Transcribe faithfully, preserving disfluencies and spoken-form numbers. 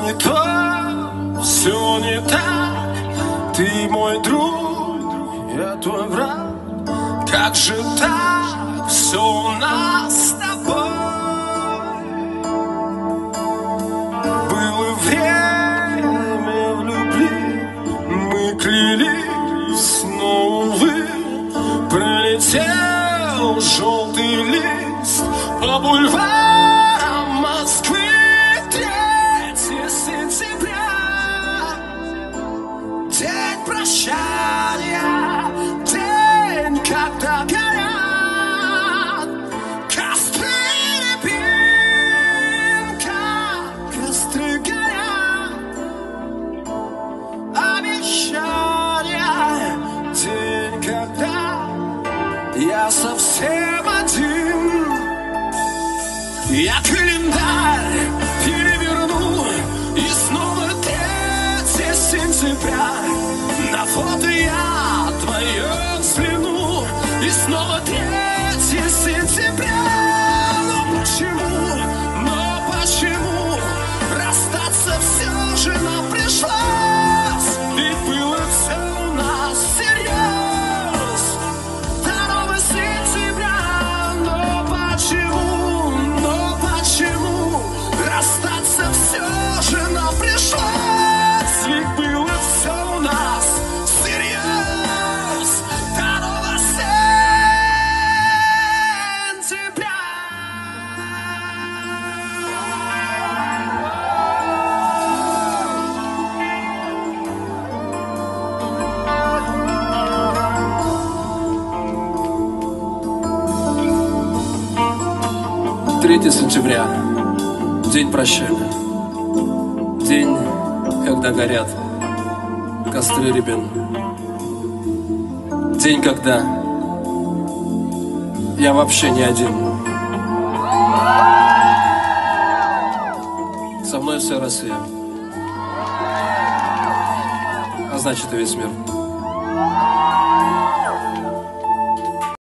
не то, все не так. Ты мой друг, я твой враг. Как же так, все у нас с тобой. Было время в любви, мы клялись, но, увы, пролетел желтый лист по бульварам Москвы. Третье сентября, день прощания, день, когда горят костры рябин, как костры горят обещания, день, когда я совсем один. Я календарь переверну, и снова третье сентября. На фото я твое взгляну, и снова третье сентября. Но почему, но почему расстаться все же нам пришлось? Ведь было все у нас всерьез. Второго сентября, но почему, но почему расстаться все же нам пришлось? Ведь было все у нас всерьез. Второго сентября. Третье сентября, день прощания, день, когда горят костры рябин, день, когда я вообще не один. Со мной вся Россия, а значит и весь мир.